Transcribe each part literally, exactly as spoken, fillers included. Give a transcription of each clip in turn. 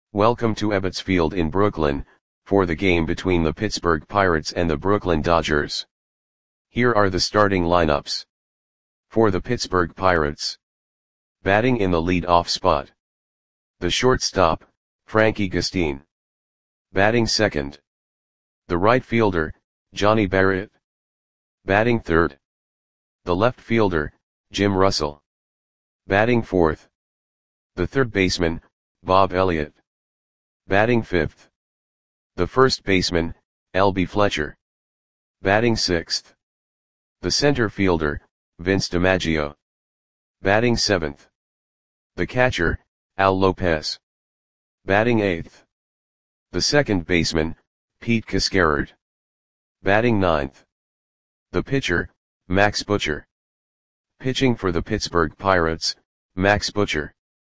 Welcome to Ebbets Field in Brooklyn, for the game between the Pittsburgh Pirates and the Brooklyn Dodgers. Here are the starting lineups. For the Pittsburgh Pirates. Batting in the lead-off spot. The shortstop, Frankie Gustin. Batting second. The right fielder, Johnny Barrett. Batting third. The left fielder, Jim Russell. Batting fourth. The third baseman, Bob Elliott. Batting fifth. The first baseman, L B Fletcher. Batting sixth. The center fielder, Vince DiMaggio. Batting seventh. The catcher, Al Lopez. Batting eighth. The second baseman, Pete Cascarard. Batting ninth. The pitcher, Max Butcher. Pitching for the Pittsburgh Pirates, Max Butcher.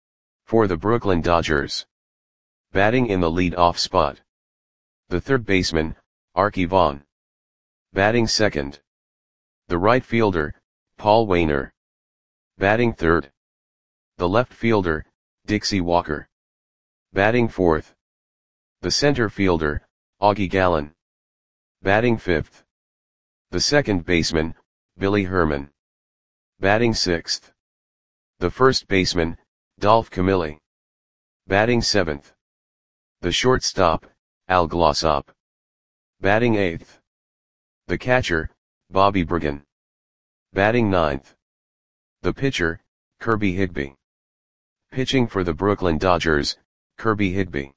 For the Brooklyn Dodgers. Batting in the lead-off spot. The third baseman, Arky Vaughan. Batting second. The right fielder, Paul Waner. Batting third. The left fielder, Dixie Walker. Batting fourth. The center fielder, Augie Gallen. Batting fifth. The second baseman, Billy Herman. Batting sixth. The first baseman, Dolph Camilli. Batting seventh. The shortstop, Al Glossop. Batting eighth. The catcher, Bobby Bergen. Batting ninth. The pitcher, Kirby Higbee. Pitching for the Brooklyn Dodgers, Kirby Higbee.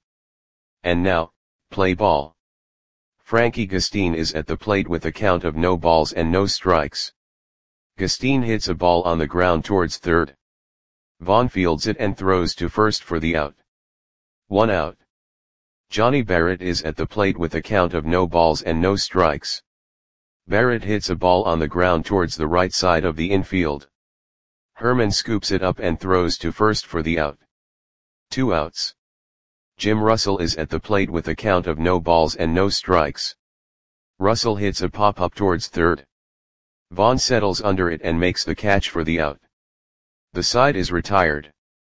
And now, play ball. Frankie Gustin is at the plate with a count of no balls and no strikes. Gustin hits a ball on the ground towards third. Vaughan fields it and throws to first for the out. One out. Johnny Barrett is at the plate with a count of no balls and no strikes. Barrett hits a ball on the ground towards the right side of the infield. Herman scoops it up and throws to first for the out. Two outs. Jim Russell is at the plate with a count of no balls and no strikes. Russell hits a pop-up towards third. Vaughan settles under it and makes the catch for the out. The side is retired.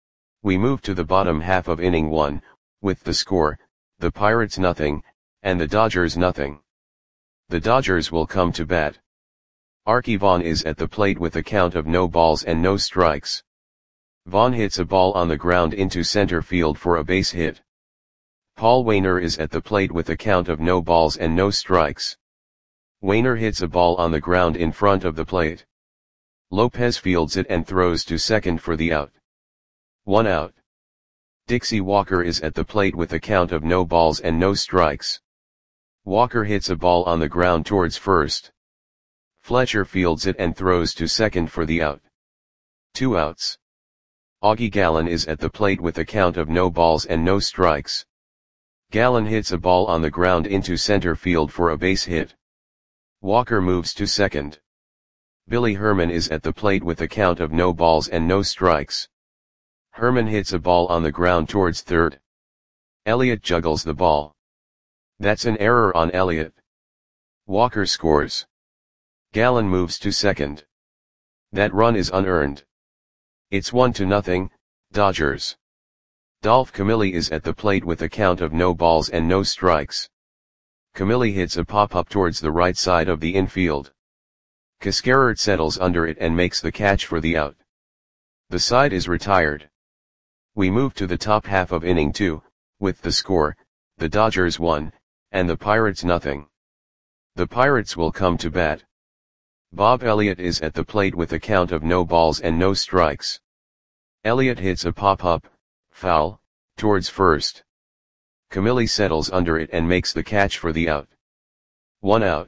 We move to the bottom half of inning one, with the score, the Pirates nothing, and the Dodgers nothing. The Dodgers will come to bat. Arky Vaughan is at the plate with a count of no balls and no strikes. Vaughan hits a ball on the ground into center field for a base hit. Paul Waner is at the plate with a count of no balls and no strikes. Waner hits a ball on the ground in front of the plate. Lopez fields it and throws to second for the out. One out. Dixie Walker is at the plate with a count of no balls and no strikes. Walker hits a ball on the ground towards first. Fletcher fields it and throws to second for the out. Two outs. Augie Gallen is at the plate with a count of no balls and no strikes. Gallen hits a ball on the ground into center field for a base hit. Walker moves to second. Billy Herman is at the plate with a count of no balls and no strikes. Herman hits a ball on the ground towards third. Elliott juggles the ball. That's an error on Elliott. Walker scores. Gallen moves to second. That run is unearned. It's one to nothing, Dodgers. Dolph Camilli is at the plate with a count of no balls and no strikes. Camilli hits a pop-up towards the right side of the infield. Cascarard settles under it and makes the catch for the out. The side is retired. We move to the top half of inning two, with the score, the Dodgers one, and the Pirates nothing. The Pirates will come to bat. Bob Elliott is at the plate with a count of no balls and no strikes. Elliott hits a pop-up, foul, towards first. Camilli settles under it and makes the catch for the out. One out.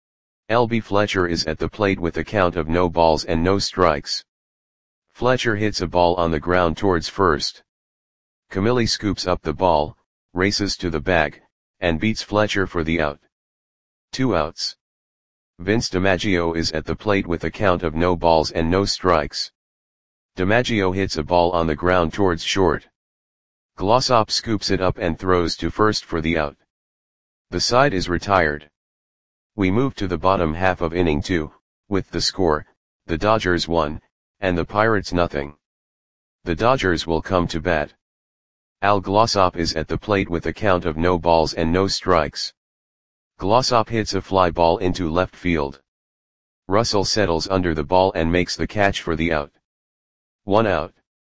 L B Fletcher is at the plate with a count of no balls and no strikes. Fletcher hits a ball on the ground towards first. Camilli scoops up the ball, races to the bag, and beats Fletcher for the out. Two outs. Vince DiMaggio is at the plate with a count of no balls and no strikes. DiMaggio hits a ball on the ground towards short. Glossop scoops it up and throws to first for the out. The side is retired. We move to the bottom half of inning two, with the score, the Dodgers one, and the Pirates nothing. The Dodgers will come to bat. Al Glossop is at the plate with a count of no balls and no strikes. Glossop hits a fly ball into left field. Russell settles under the ball and makes the catch for the out. One out.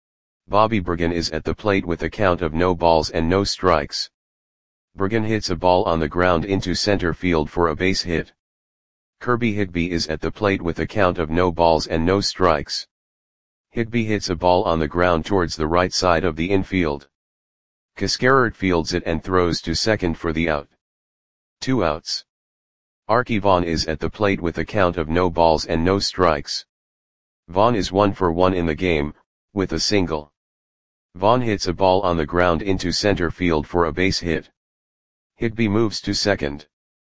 Bobby Bergen is at the plate with a count of no balls and no strikes. Bergen hits a ball on the ground into center field for a base hit. Kirby Higbee is at the plate with a count of no balls and no strikes. Higbee hits a ball on the ground towards the right side of the infield. Cascarard fields it and throws to second for the out. Two outs. Archie Vaughn is at the plate with a count of no balls and no strikes. Vaughn is one for one in the game, with a single. Vaughn hits a ball on the ground into center field for a base hit. Higbee moves to second.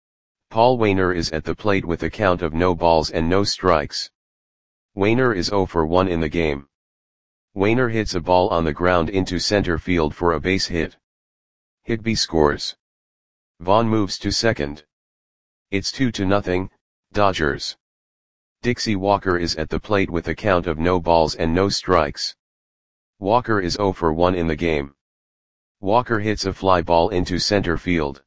Paul Waner is at the plate with a count of no balls and no strikes. Waner is zero for one in the game. Waner hits a ball on the ground into center field for a base hit. Higbee scores. Vaughn moves to second. It's two to nothing, Dodgers. Dixie Walker is at the plate with a count of no balls and no strikes. Walker is zero for one in the game. Walker hits a fly ball into center field.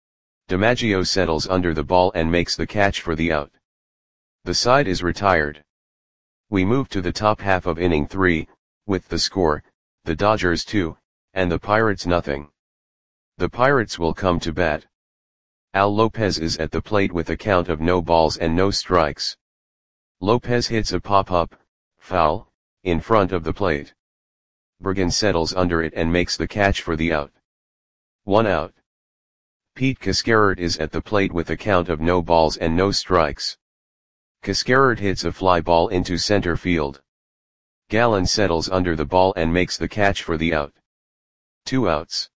DiMaggio settles under the ball and makes the catch for the out. The side is retired. We move to the top half of inning three, with the score, the Dodgers two, and the Pirates nothing. The Pirates will come to bat. Al Lopez is at the plate with a count of no balls and no strikes. Lopez hits a pop-up, foul, in front of the plate. Bergen settles under it and makes the catch for the out. One out. Pete Cascarard is at the plate with a count of no balls and no strikes. Cascarard hits a fly ball into center field. Gallen settles under the ball and makes the catch for the out. Two outs.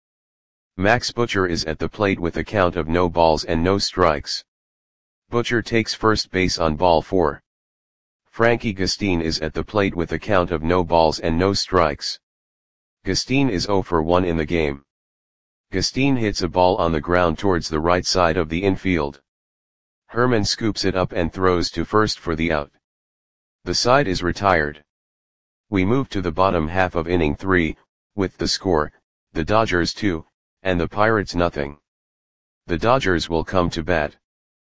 Max Butcher is at the plate with a count of no balls and no strikes. Butcher takes first base on ball four. Frankie Gustin is at the plate with a count of no balls and no strikes. Gustin is zero for one in the game. Gustin hits a ball on the ground towards the right side of the infield. Herman scoops it up and throws to first for the out. The side is retired. We move to the bottom half of inning three, with the score, the Dodgers two, and the Pirates nothing. The Dodgers will come to bat.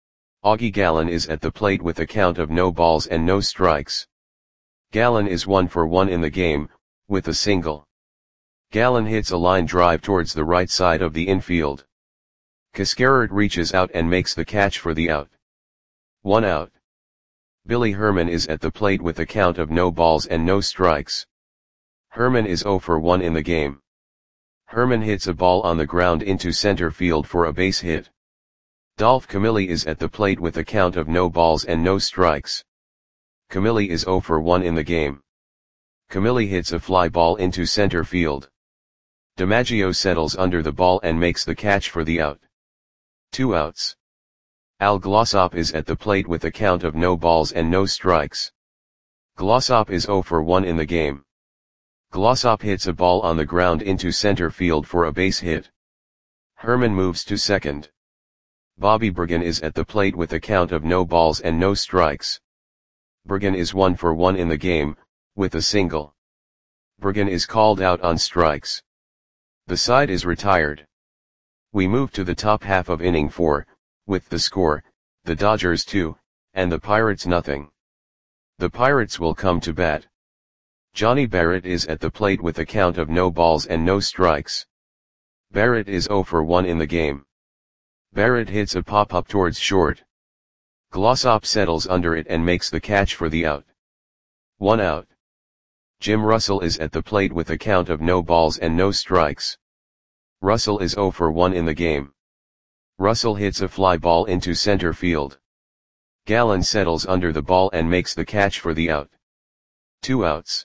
Augie Gallen is at the plate with a count of no balls and no strikes. Gallen is one for one in the game, with a single. Gallen hits a line drive towards the right side of the infield. Cascarard reaches out and makes the catch for the out. One out. Billy Herman is at the plate with a count of no balls and no strikes. Herman is zero for one in the game. Herman hits a ball on the ground into center field for a base hit. Dolph Camilli is at the plate with a count of no balls and no strikes. Camilli is zero for one in the game. Camilli hits a fly ball into center field. DiMaggio settles under the ball and makes the catch for the out. Two outs. Al Glossop is at the plate with a count of no balls and no strikes. Glossop is zero for one in the game. Glossop hits a ball on the ground into center field for a base hit. Herman moves to second. Bobby Bergen is at the plate with a count of no balls and no strikes. Bergen is one for one in the game, with a single. Bergen is called out on strikes. The side is retired. We move to the top half of inning four, with the score, the Dodgers two, and the Pirates nothing. The Pirates will come to bat. Johnny Barrett is at the plate with a count of no balls and no strikes. Barrett is zero for one in the game. Barrett hits a pop-up towards short. Glossop settles under it and makes the catch for the out. One out. Jim Russell is at the plate with a count of no balls and no strikes. Russell is zero for one in the game. Russell hits a fly ball into center field. Gallen settles under the ball and makes the catch for the out. Two outs.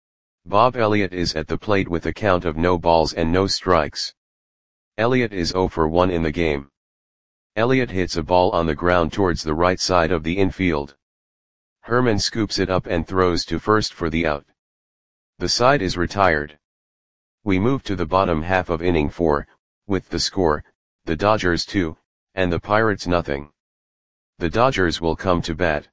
Bob Elliott is at the plate with a count of no balls and no strikes. Elliott is zero for one in the game. Elliott hits a ball on the ground towards the right side of the infield. Herman scoops it up and throws to first for the out. The side is retired. We move to the bottom half of inning four, with the score, the Dodgers two, and the Pirates nothing. The Dodgers will come to bat.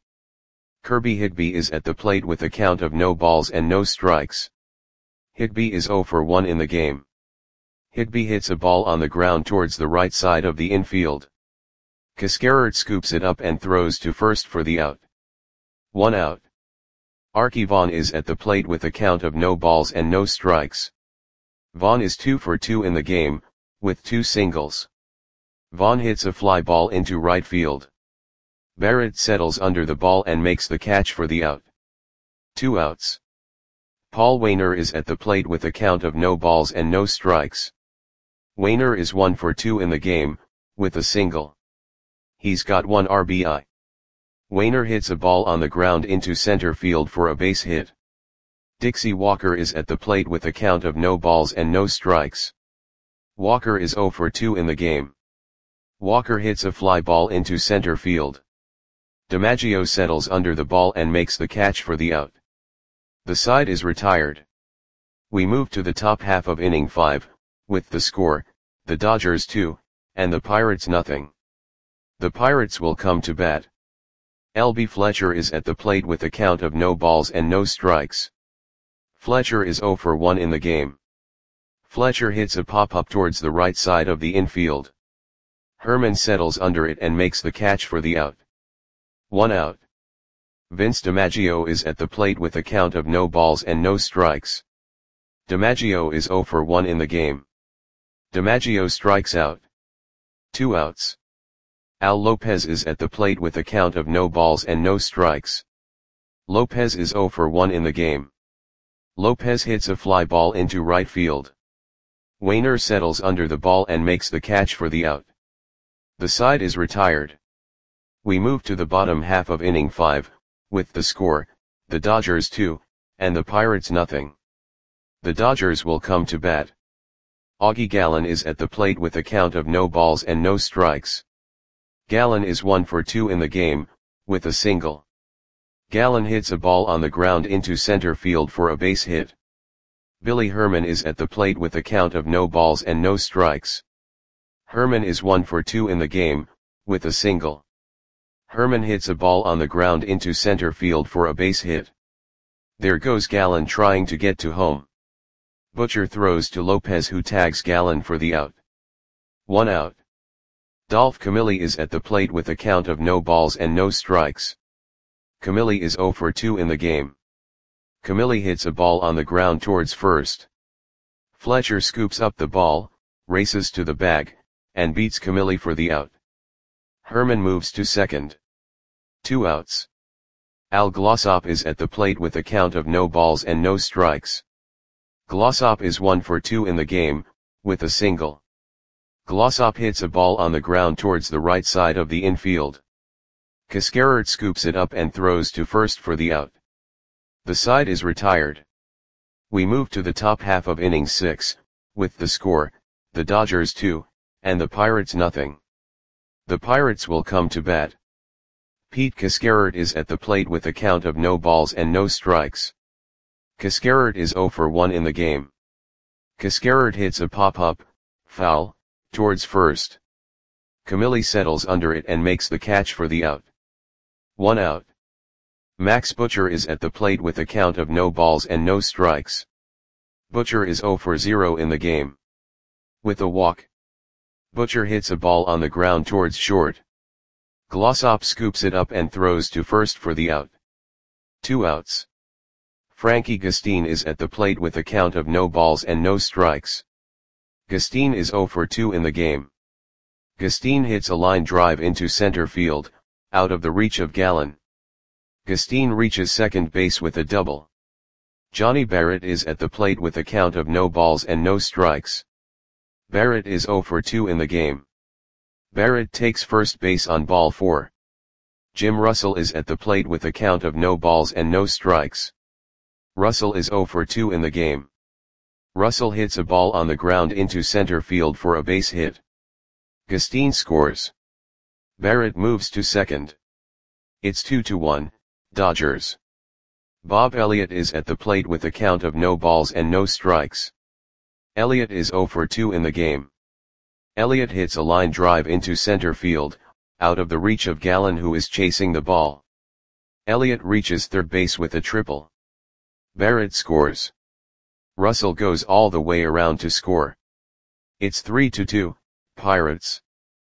Kirby Higbee is at the plate with a count of no balls and no strikes. Higbee is zero for one in the game. Higby hits a ball on the ground towards the right side of the infield. Cascarert scoops it up and throws to first for the out. One out. Archie Vaughan is at the plate with a count of no balls and no strikes. Vaughan is two for two in the game, with two singles. Vaughan hits a fly ball into right field. Barrett settles under the ball and makes the catch for the out. Two outs. Paul Waner is at the plate with a count of no balls and no strikes. Waner is one for two in the game, with a single. He's got one R B I. Waner hits a ball on the ground into center field for a base hit. Dixie Walker is at the plate with a count of no balls and no strikes. Walker is zero for two in the game. Walker hits a fly ball into center field. DiMaggio settles under the ball and makes the catch for the out. The side is retired. We move to the top half of inning five, with the score, the Dodgers two, and the Pirates nothing. The Pirates will come to bat. L B Fletcher is at the plate with a count of no balls and no strikes. Fletcher is zero for one in the game. Fletcher hits a pop-up towards the right side of the infield. Herman settles under it and makes the catch for the out. One out. Vince DiMaggio is at the plate with a count of no balls and no strikes. DiMaggio is zero for one in the game. DiMaggio strikes out. Two outs. Al Lopez is at the plate with a count of no balls and no strikes. Lopez is zero for one in the game. Lopez hits a fly ball into right field. Waner settles under the ball and makes the catch for the out. The side is retired. We move to the bottom half of inning five, with the score, the Dodgers two, and the Pirates nothing. The Dodgers will come to bat. Augie Gallen is at the plate with a count of no balls and no strikes. Gallen is one for two in the game, with a single. Gallen hits a ball on the ground into center field for a base hit. Billy Herman is at the plate with a count of no balls and no strikes. Herman is one for two in the game, with a single. Herman hits a ball on the ground into center field for a base hit. There goes Gallen trying to get to home. Butcher throws to Lopez, who tags Gallen for the out. One out. Dolph Camilli is at the plate with a count of no balls and no strikes. Camilli is zero for two in the game. Camilli hits a ball on the ground towards first. Fletcher scoops up the ball, races to the bag, and beats Camilli for the out. Herman moves to second. Two outs. Al Glossop is at the plate with a count of no balls and no strikes. Glossop is one for two in the game, with a single. Glossop hits a ball on the ground towards the right side of the infield. Cascarert scoops it up and throws to first for the out. The side is retired. We move to the top half of inning six, with the score, the Dodgers two, and the Pirates nothing. The Pirates will come to bat. Pete Cascarert is at the plate with a count of no balls and no strikes. Cascarert is zero for one in the game. Cascarert hits a pop-up, foul, towards first. Camilli settles under it and makes the catch for the out. One out. Max Butcher is at the plate with a count of no balls and no strikes. Butcher is zero for zero in the game. With a walk. Butcher hits a ball on the ground towards short. Glossop scoops it up and throws to first for the out. Two outs. Frankie Gustine is at the plate with a count of no balls and no strikes. Gustine is zero for two in the game. Gustine hits a line drive into center field, out of the reach of Gallen. Gustine reaches second base with a double. Johnny Barrett is at the plate with a count of no balls and no strikes. Barrett is zero for two in the game. Barrett takes first base on ball four. Jim Russell is at the plate with a count of no balls and no strikes. Russell is zero for two in the game. Russell hits a ball on the ground into center field for a base hit. Gustine scores. Barrett moves to second. It's two to one, Dodgers. Bob Elliott is at the plate with a count of no balls and no strikes. Elliott is zero for two in the game. Elliott hits a line drive into center field, out of the reach of Gallen, who is chasing the ball. Elliott reaches third base with a triple. Barrett scores. Russell goes all the way around to score. It's three to two, Pirates.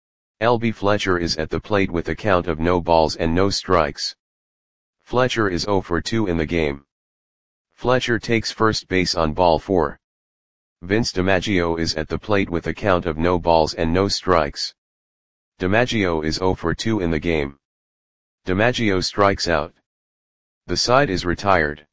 L B Fletcher is at the plate with a count of no balls and no strikes. Fletcher is zero for two in the game. Fletcher takes first base on ball four. Vince DiMaggio is at the plate with a count of no balls and no strikes. DiMaggio is zero for two in the game. DiMaggio strikes out. The side is retired.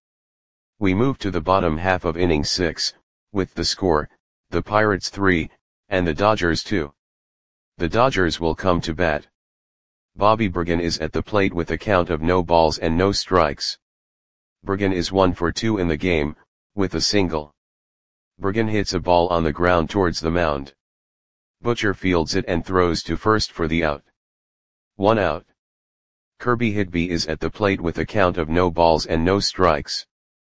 We move to the bottom half of inning six, with the score, the Pirates three, and the Dodgers two. The Dodgers will come to bat. Bobby Bergen is at the plate with a count of no balls and no strikes. Bergen is one for two in the game, with a single. Bergen hits a ball on the ground towards the mound. Butcher fields it and throws to first for the out. One out. Kirby Higby is at the plate with a count of no balls and no strikes.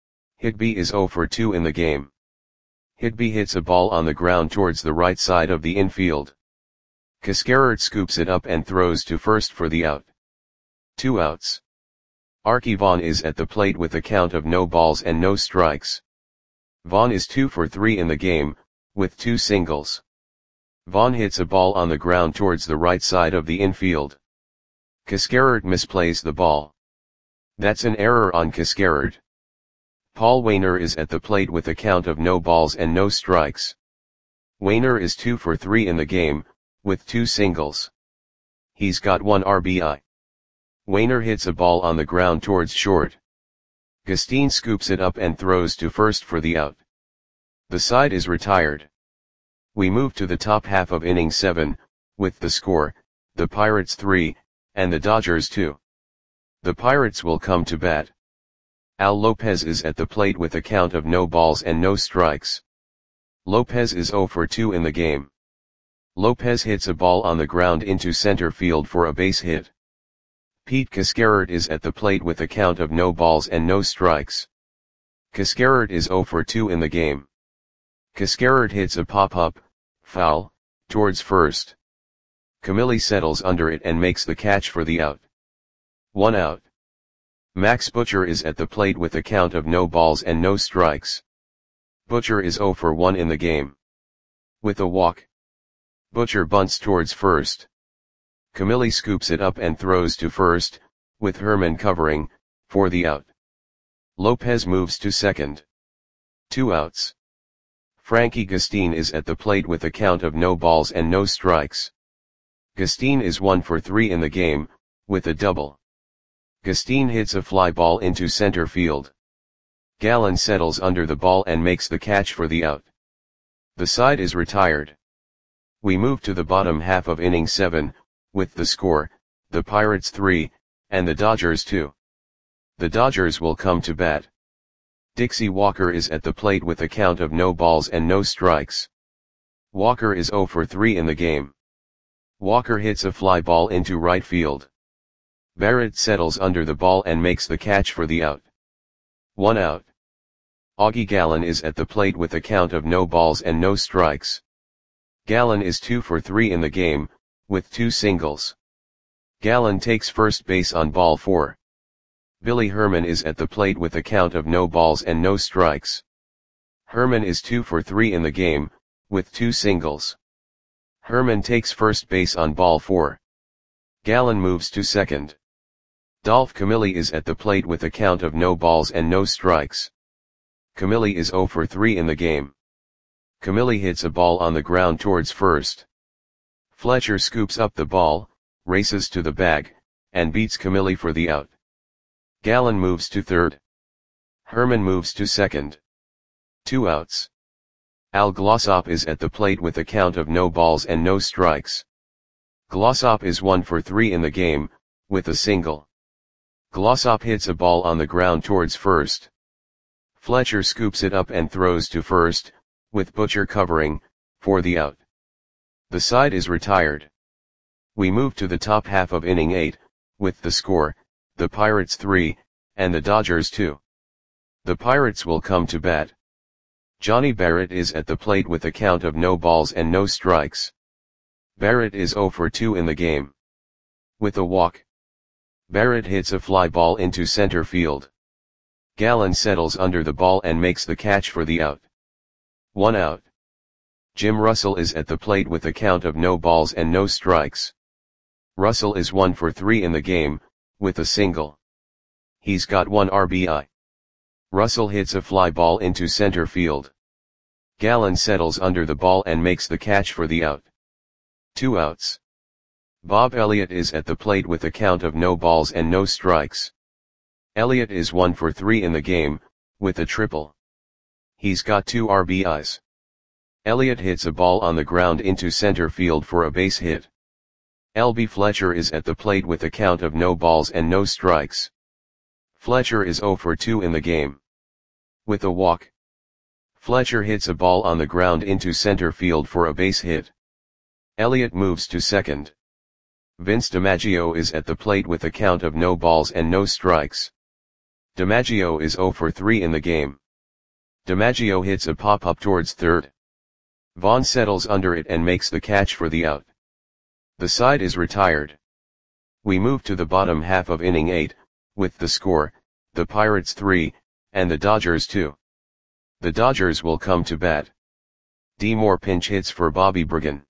Higby is zero for two in the game. Higby hits a ball on the ground towards the right side of the infield. Cascarert scoops it up and throws to first for the out. Two outs. Arky Vaughan is at the plate with a count of no balls and no strikes. Vaughan is two for three in the game, with two singles. Vaughan hits a ball on the ground towards the right side of the infield. Cascarert misplays the ball. That's an error on Cascarert. Paul Waner is at the plate with a count of no balls and no strikes. Waner is two for three in the game, with two singles. He's got one R B I. Waner hits a ball on the ground towards short. Gustine scoops it up and throws to first for the out. The side is retired. We move to the top half of inning seven, with the score, the Pirates three, and the Dodgers two. The Pirates will come to bat. Al Lopez is at the plate with a count of no balls and no strikes. Lopez is zero for two in the game. Lopez hits a ball on the ground into center field for a base hit. Pete Cascarert is at the plate with a count of no balls and no strikes. Cascarert is zero for two in the game. Cascarert hits a pop-up, foul, towards first. Camilli settles under it and makes the catch for the out. One out. Max Butcher is at the plate with a count of no balls and no strikes. Butcher is zero for one in the game. With a walk. Butcher bunts towards first. Camilli scoops it up and throws to first, with Herman covering, for the out. Lopez moves to second. Two outs. Frankie Gustine is at the plate with a count of no balls and no strikes. Gustine is one for three in the game, with a double. Gustine hits a fly ball into center field. Gallen settles under the ball and makes the catch for the out. The side is retired. We move to the bottom half of inning seven, with the score, the Pirates three, and the Dodgers two. The Dodgers will come to bat. Dixie Walker is at the plate with a count of no balls and no strikes. Walker is zero for three in the game. Walker hits a fly ball into right field. Barrett settles under the ball and makes the catch for the out. One out. Augie Gallen is at the plate with a count of no balls and no strikes. Gallen is two for three in the game, with two singles. Gallen takes first base on ball four. Billy Herman is at the plate with a count of no balls and no strikes. Herman is two for three in the game, with two singles. Herman takes first base on ball four. Gallen moves to second. Dolph Camilli is at the plate with a count of no balls and no strikes. Camilli is zero for three in the game. Camilli hits a ball on the ground towards first. Fletcher scoops up the ball, races to the bag, and beats Camilli for the out. Gallen moves to third. Herman moves to second. Two outs. Al Glossop is at the plate with a count of no balls and no strikes. Glossop is one for three in the game, with a single. Glossop hits a ball on the ground towards first. Fletcher scoops it up and throws to first, with Butcher covering, for the out. The side is retired. We move to the top half of inning eight, with the score, the Pirates three, and the Dodgers two. The Pirates will come to bat. Johnny Barrett is at the plate with a count of no balls and no strikes. Barrett is zero for two in the game. With a walk. Barrett hits a fly ball into center field. Gallen settles under the ball and makes the catch for the out. One out. Jim Russell is at the plate with a count of no balls and no strikes. Russell is one for three in the game, with a single. He's got one R B I. Russell hits a fly ball into center field. Gallen settles under the ball and makes the catch for the out. Two outs. Bob Elliott is at the plate with a count of no balls and no strikes. Elliott is one for three in the game, with a triple. He's got two R B Is. Elliott hits a ball on the ground into center field for a base hit. L B Fletcher is at the plate with a count of no balls and no strikes. Fletcher is zero for two in the game. With a walk. Fletcher hits a ball on the ground into center field for a base hit. Elliott moves to second. Vince DiMaggio is at the plate with a count of no balls and no strikes. DiMaggio is zero for three in the game. DiMaggio hits a pop-up towards third. Vaughn settles under it and makes the catch for the out. The side is retired. We move to the bottom half of inning eight, with the score, the Pirates three, and the Dodgers two. The Dodgers will come to bat. D. Moore pinch hits for Bobby Bergen.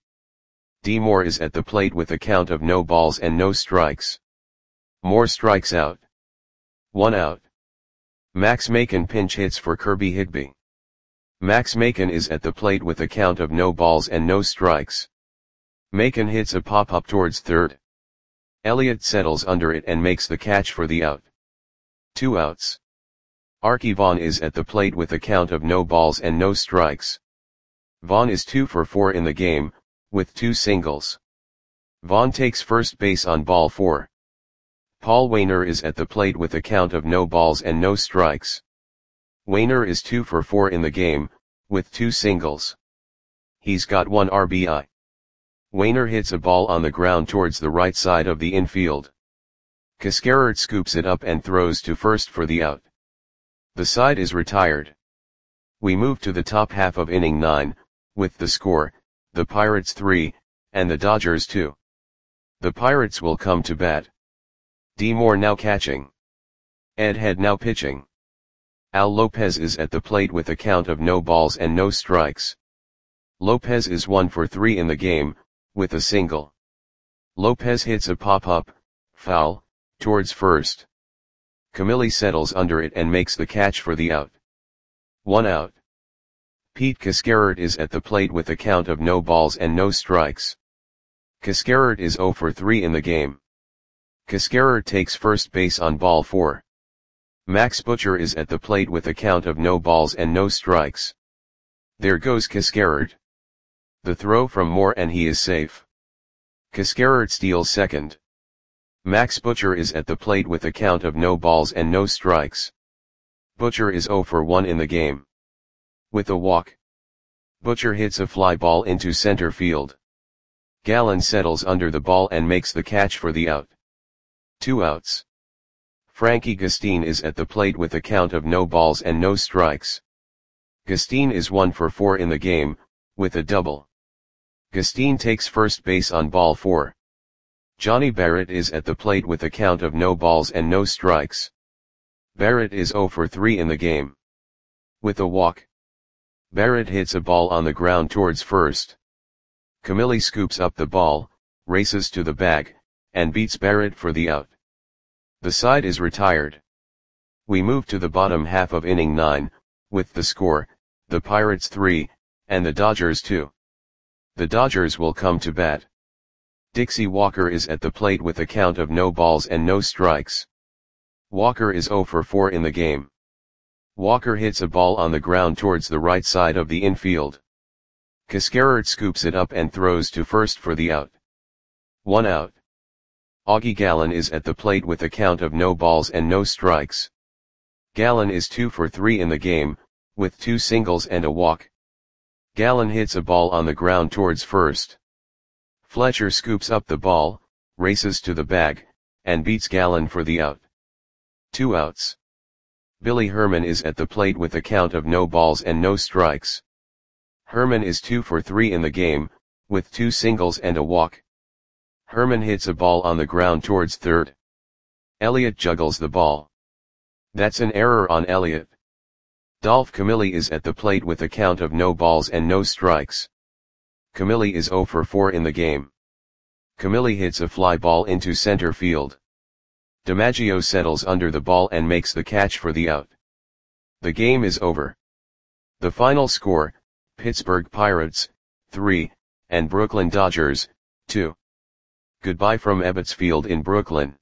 D. Moore is at the plate with a count of no balls and no strikes. Moore strikes out. One out. Max Macon pinch hits for Kirby Higbee. Max Macon is at the plate with a count of no balls and no strikes. Macon hits a pop-up towards third. Elliott settles under it and makes the catch for the out. Two outs. Arky Vaughan is at the plate with a count of no balls and no strikes. Vaughan is two for four in the game, with two singles. Vaughan takes first base on ball four. Paul Waner is at the plate with a count of no balls and no strikes. Waner is two for four in the game, with two singles. He's got one R B I. Waner hits a ball on the ground towards the right side of the infield. Cascarert scoops it up and throws to first for the out. The side is retired. We move to the top half of inning nine, with the score, the Pirates three, and the Dodgers two. The Pirates will come to bat. D. Moore now catching. Ed Head now pitching. Al Lopez is at the plate with a count of no balls and no strikes. Lopez is one for three in the game, with a single. Lopez hits a pop-up, foul, towards first. Camilli settles under it and makes the catch for the out. One out. Pete Cascarert is at the plate with a count of no balls and no strikes. Cascarert is zero for three in the game. Cascarert takes first base on ball four. Max Butcher is at the plate with a count of no balls and no strikes. There goes Cascarert. The throw from Moore and he is safe. Cascarert steals second. Max Butcher is at the plate with a count of no balls and no strikes. Butcher is zero for one in the game. With a walk. Butcher hits a fly ball into center field. Gallen settles under the ball and makes the catch for the out. Two outs. Frankie Gustine is at the plate with a count of no balls and no strikes. Gustine is one for four in the game, with a double. Gustine takes first base on ball four. Johnny Barrett is at the plate with a count of no balls and no strikes. Barrett is zero for three in the game. With a walk. Barrett hits a ball on the ground towards first. Camilli scoops up the ball, races to the bag, and beats Barrett for the out. The side is retired. We move to the bottom half of inning nine, with the score, the Pirates three, and the Dodgers two. The Dodgers will come to bat. Dixie Walker is at the plate with a count of no balls and no strikes. Walker is zero for four in the game. Walker hits a ball on the ground towards the right side of the infield. Cascarert scoops it up and throws to first for the out. One out. Augie Gallen is at the plate with a count of no balls and no strikes. Gallen is two for three in the game, with two singles and a walk. Gallen hits a ball on the ground towards first. Fletcher scoops up the ball, races to the bag, and beats Gallen for the out. Two outs. Billy Herman is at the plate with a count of no balls and no strikes. Herman is two for three in the game, with two singles and a walk. Herman hits a ball on the ground towards third. Elliott juggles the ball. That's an error on Elliott. Dolph Camilli is at the plate with a count of no balls and no strikes. Camille is zero for four in the game. Camille hits a fly ball into center field. DiMaggio settles under the ball and makes the catch for the out. The game is over. The final score, Pittsburgh Pirates, three, and Brooklyn Dodgers, two. Goodbye from Ebbets Field in Brooklyn.